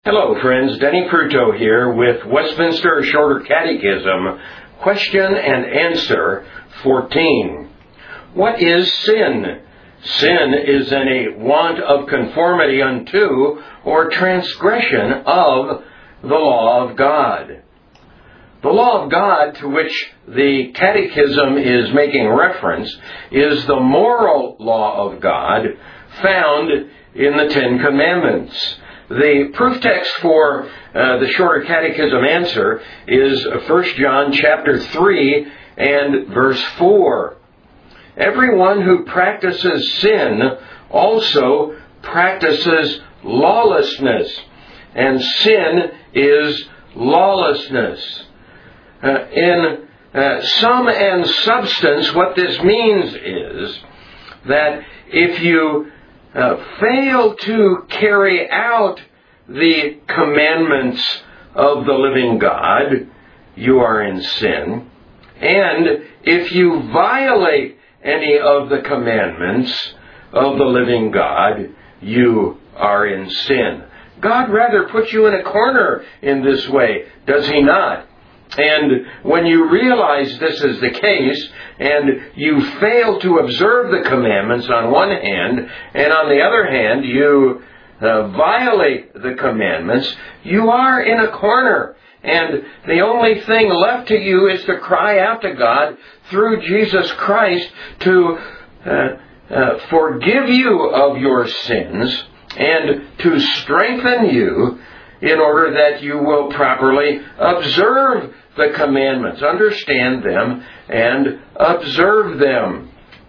Hello friends, Denny Pruto here with Westminster Shorter Catechism, question and answer 14. What is sin? Sin is any want of conformity unto or transgression of the law of God. The law of God to which the Catechism is making reference is the moral law of God found in the Ten Commandments. The proof text for the Shorter Catechism answer is 1 John chapter 3 and verse 4. Everyone who practices sin also practices lawlessness, and sin is lawlessness. In sum and substance, what this means is that if you fail to carry out the commandments of the living God, you are in sin. And if you violate any of the commandments of the living God, you are in sin. God rather puts you in a corner in this way, does He not? And when you realize this is the case, and you fail to observe the commandments on one hand, and on the other hand you violate the commandments, you are in a corner. And the only thing left to you is to cry out to God through Jesus Christ to forgive you of your sins and to strengthen you in order that you will properly observe the commandments, understand them, and observe them.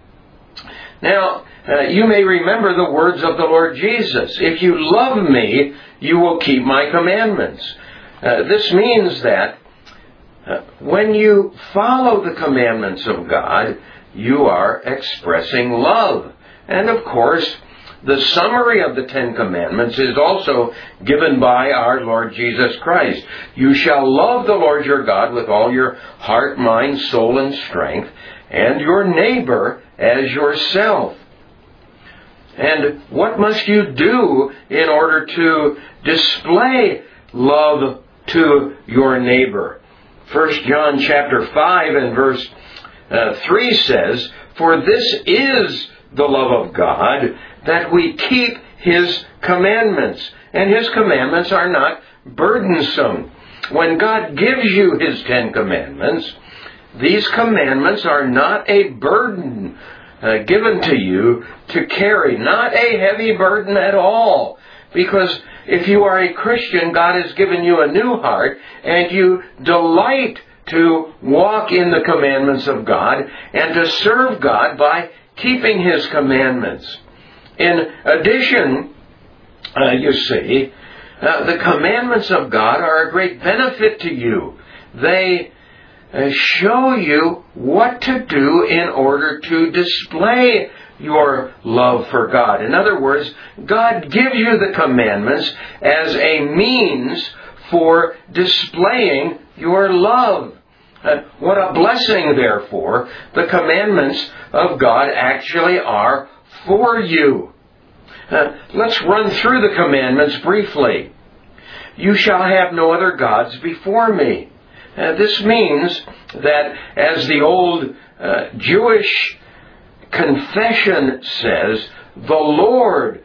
Now, you may remember the words of the Lord Jesus. If you love me, you will keep my commandments. This means that when you follow the commandments of God, you are expressing love. And of course, the summary of the Ten Commandments is also given by our Lord Jesus Christ. You shall love the Lord your God with all your heart, mind, soul, and strength, and your neighbor as yourself. And what must you do in order to display love to your neighbor? 1 John chapter 5 and verse 3 says, "For this is the love of God, that we keep His commandments." And His commandments are not burdensome. When God gives you His Ten Commandments, these commandments are not a burden given to you to carry, not a heavy burden at all. Because if you are a Christian, God has given you a new heart, and you delight to walk in the commandments of God and to serve God by keeping His commandments. In addition, you see, the commandments of God are a great benefit to you. They show you what to do in order to display your love for God. In other words, God gives you the commandments as a means for displaying your love. What a blessing, therefore, the commandments of God actually are for you. Let's run through the commandments briefly. You shall have no other gods before me. This means that, as the old Jewish confession says, the Lord,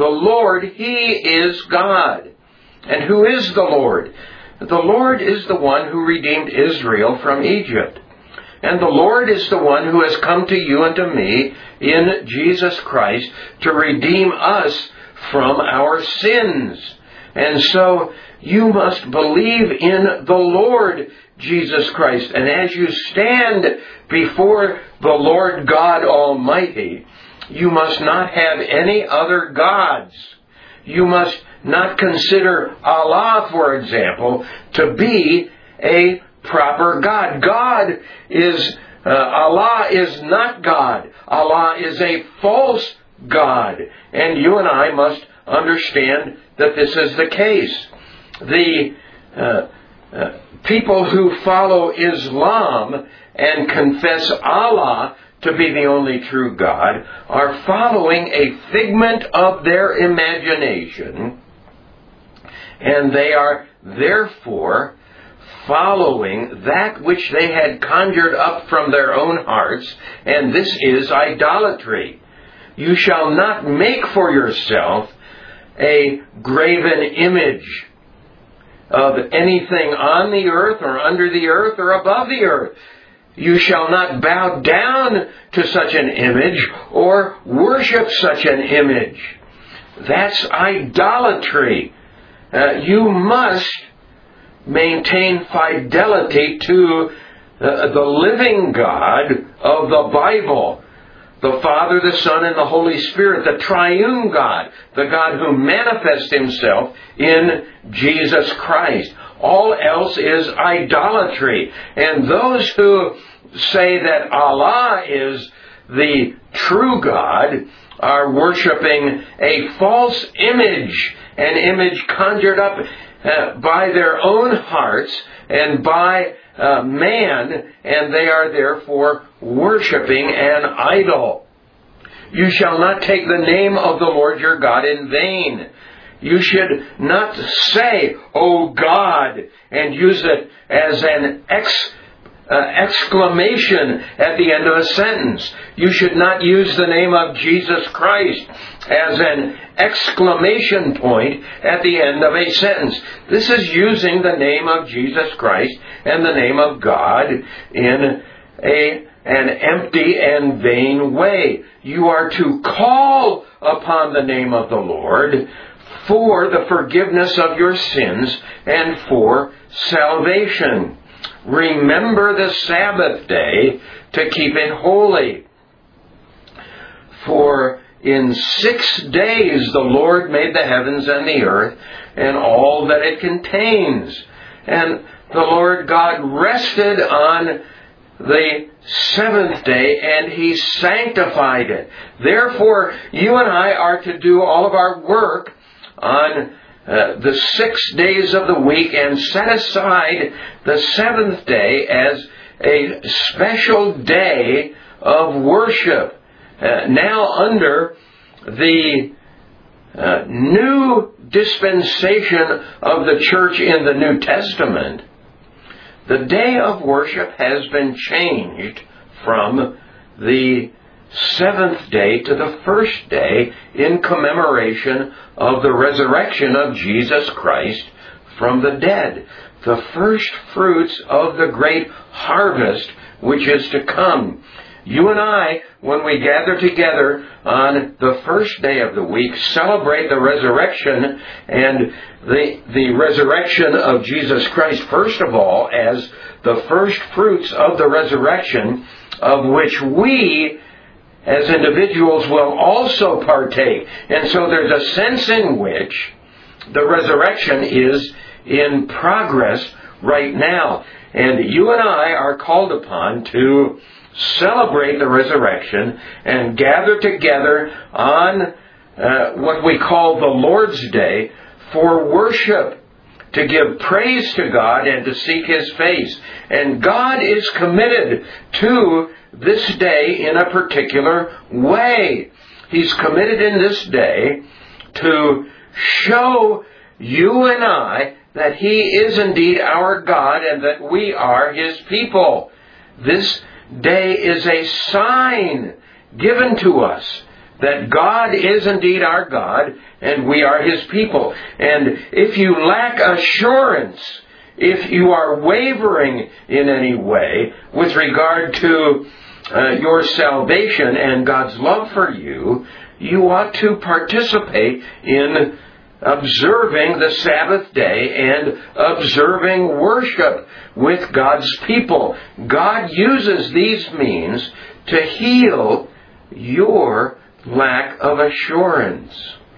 He is God. And who is the Lord? The Lord is the one who redeemed Israel from Egypt. And the Lord is the one who has come to you and to me in Jesus Christ to redeem us from our sins. And so you must believe in the Lord Jesus Christ. And as you stand before the Lord God Almighty, you must not have any other gods. You must not consider Allah, for example, to be a proper God. Allah is not God. Allah is a false God. And you and I must understand that this is the case. The people who follow Islam and confess Allah to be the only true God are following a figment of their imagination and they are therefore following that which they had conjured up from their own hearts, and this is idolatry. You shall not make for yourself a graven image of anything on the earth or under the earth or above the earth. You shall not bow down to such an image or worship such an image. That's idolatry. You must maintain fidelity to the living God of the Bible. The Father, the Son, and the Holy Spirit, the triune God, the God who manifests Himself in Jesus Christ. All else is idolatry. And those who say that Allah is the true God are worshiping a false image, an image conjured up by their own hearts and by man, and they are therefore worshiping an idol. You shall not take the name of the Lord your God in vain. You should not say, "O God," and use it as an exclamation at the end of a sentence. You should not use the name of Jesus Christ as an exclamation point at the end of a sentence. This is using the name of Jesus Christ and the name of God in an empty and vain way. You are to call upon the name of the Lord for the forgiveness of your sins and for salvation. Remember the Sabbath day to keep it holy. For in 6 days the Lord made the heavens and the earth and all that it contains. And the Lord God rested on the 7th day, and He sanctified it. Therefore, you and I are to do all of our work on the 6 days of the week and set aside the 7th day as a special day of worship. Now under the new dispensation of the church in the New Testament, the day of worship has been changed from the 7th day to the 1st day in commemoration of the resurrection of Jesus Christ from the dead. The first fruits of the great harvest which is to come. You and I, when we gather together on the 1st day of the week, celebrate the resurrection and the resurrection of Jesus Christ, first of all, as the first fruits of the resurrection, of which we, as individuals, will also partake. And so there's a sense in which the resurrection is in progress right now. And you and I are called upon to celebrate the resurrection and gather together on what we call the Lord's Day for worship, to give praise to God and to seek His face. And God is committed to this day in a particular way. He's committed in this day to show you and I that He is indeed our God and that we are His people. This day is a sign given to us that God is indeed our God and we are His people. And if you lack assurance, if you are wavering in any way with regard to your salvation and God's love for you, you ought to participate in observing the Sabbath day and observing worship with God's people. God uses these means to heal your lack of assurance.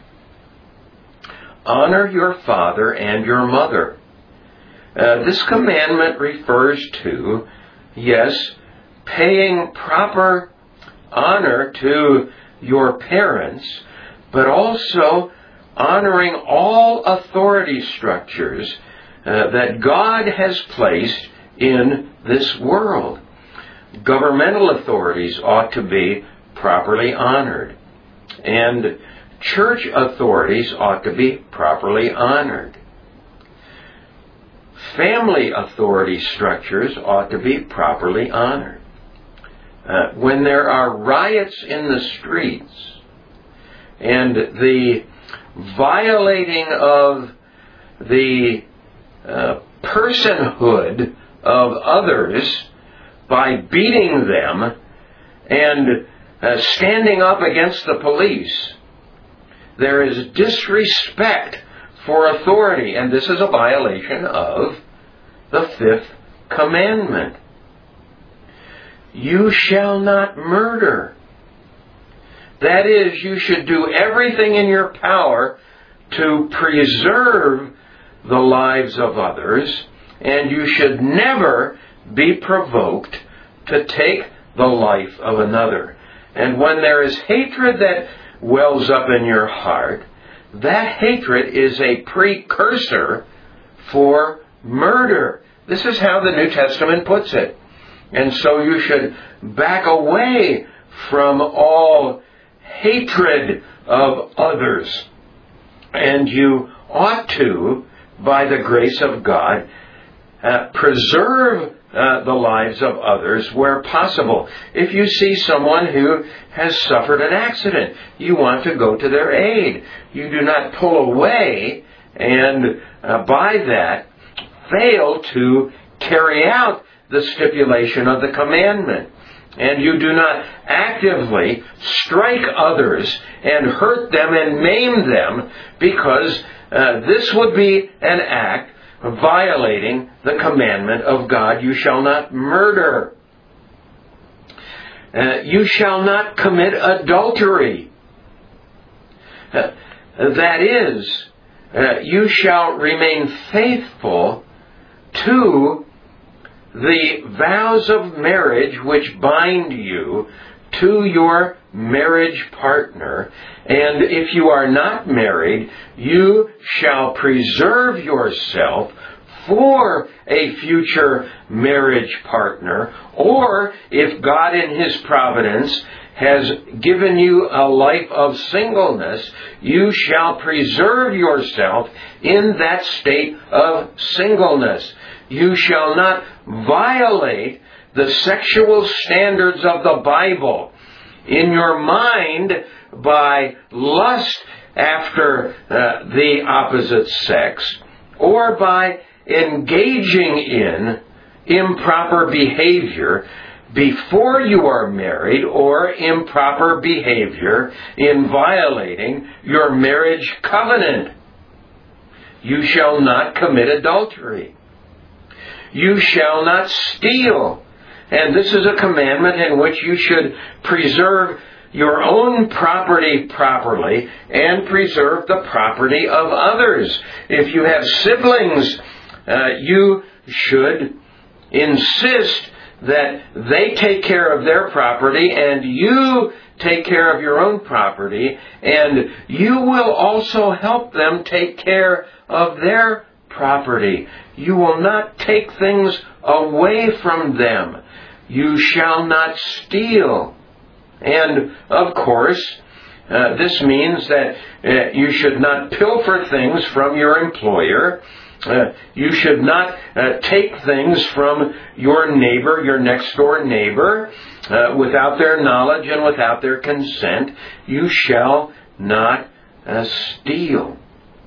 Honor your father and your mother. This commandment refers to, yes, paying proper honor to your parents, but also honoring all authority structures that God has placed in this world. Governmental authorities ought to be properly honored, and church authorities ought to be properly honored. family authority structures ought to be properly honored. When there are riots in the streets and the violating of the personhood of others by beating them and standing up against the police, there is disrespect for authority, and this is a violation of the fifth commandment. You shall not murder. That is, you should do everything in your power to preserve the lives of others, and you should never be provoked to take the life of another. And when there is hatred that wells up in your heart, that hatred is a precursor for murder. This is how the New Testament puts it. And so you should back away from all hatred of others. And you ought to, by the grace of God, preserve the lives of others where possible. If you see someone who has suffered an accident, you want to go to their aid. You do not pull away and by that fail to carry out the stipulation of the commandment. And you do not actively strike others and hurt them and maim them, because this would be an act violating the commandment of God. You shall not murder. You shall not commit adultery. That is, you shall remain faithful to the vows of marriage which bind you to your marriage partner. And if you are not married, you shall preserve yourself for a future marriage partner. Or if God in His providence has given you a life of singleness, you shall preserve yourself in that state of singleness. You shall not violate the sexual standards of the Bible in your mind by lust after the opposite sex, or by engaging in improper behavior before you are married, or improper behavior in violating your marriage covenant. You shall not commit adultery. You shall not steal. And this is a commandment in which you should preserve your own property properly and preserve the property of others. If you have siblings, you should insist that they take care of their property and you take care of your own property, and you will also help them take care of their property. You will not take things away from them. You shall not steal. And, of course, this means that you should not pilfer things from your employer. You should not take things from your neighbor, your next-door neighbor, without their knowledge and without their consent. You shall not steal.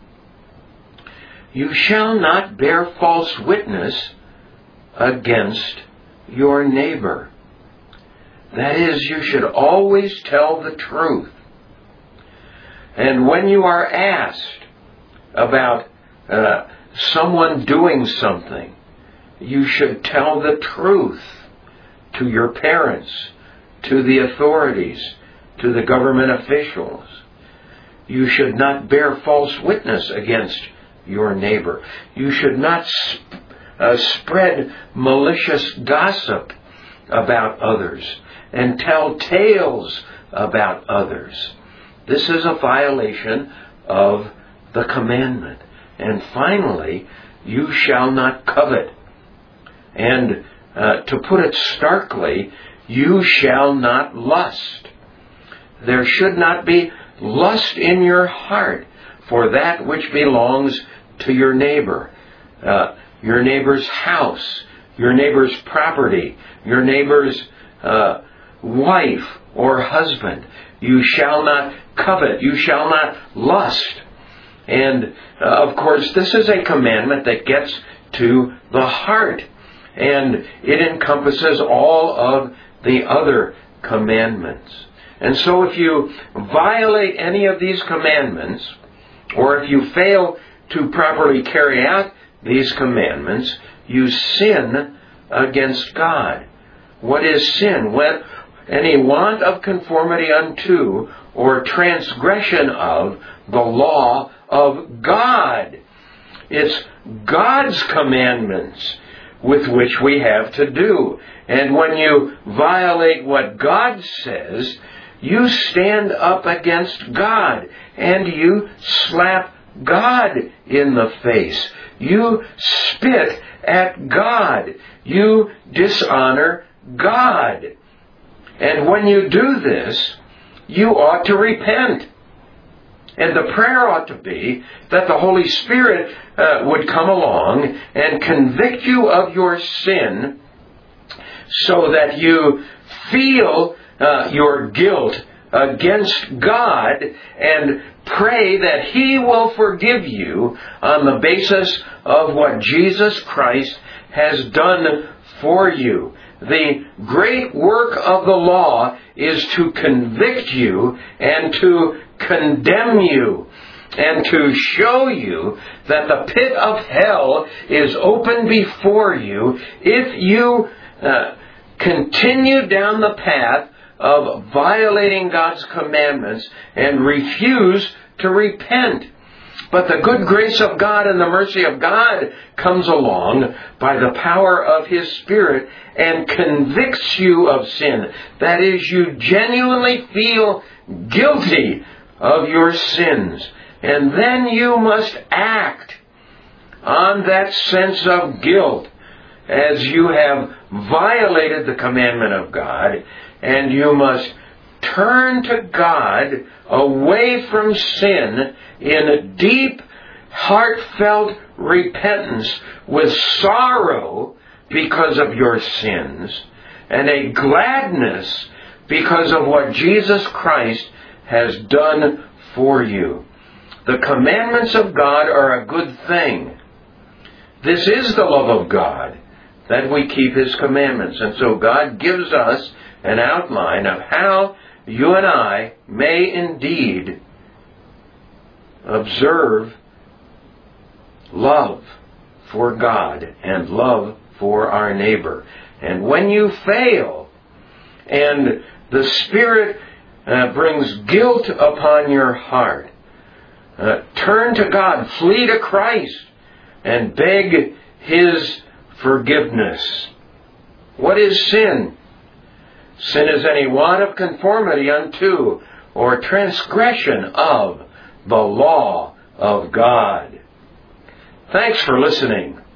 You shall not bear false witness against your neighbor. That is, you should always tell the truth. And when you are asked about someone doing something, you should tell the truth to your parents, to the authorities, to the government officials. You should not bear false witness against your neighbor. You should not spread malicious gossip about others and tell tales about others. This is a violation of the commandment. And finally, you shall not covet. And to put it starkly, you shall not lust. There should not be lust in your heart for that which belongs to your neighbor. your neighbor's house, your neighbor's property, your neighbor's wife or husband. You shall not covet. You shall not lust. And, of course, this is a commandment that gets to the heart. And it encompasses all of the other commandments. And so if you violate any of these commandments, or if you fail to properly carry out these commandments, you sin against God. What is sin? When any want of conformity unto or transgression of the law of God. It's God's commandments with which we have to do. And when you violate what God says, you stand up against God and you slap God in the face. You spit at God. You dishonor God. And when you do this, you ought to repent. And the prayer ought to be that the Holy Spirit would come along and convict you of your sin so that you feel your guilt against God and pray that He will forgive you on the basis of what Jesus Christ has done for you. The great work of the law is to convict you and to condemn you and to show you that the pit of hell is open before you if you continue down the path of violating God's commandments and refuse to repent. But the good grace of God and the mercy of God comes along by the power of His Spirit and convicts you of sin. That is, you genuinely feel guilty of your sins. And then you must act on that sense of guilt as you have violated the commandment of God, and you must turn to God away from sin in deep, heartfelt repentance with sorrow because of your sins and a gladness because of what Jesus Christ has done for you. The commandments of God are a good thing. This is the love of God, that we keep His commandments. And so God gives us an outline of how you and I may indeed observe love for God and love for our neighbor. And when you fail and the Spirit brings guilt upon your heart, turn to God, flee to Christ, and beg His forgiveness. What is sin? Sin is any want of conformity unto or transgression of the law of God. Thanks for listening.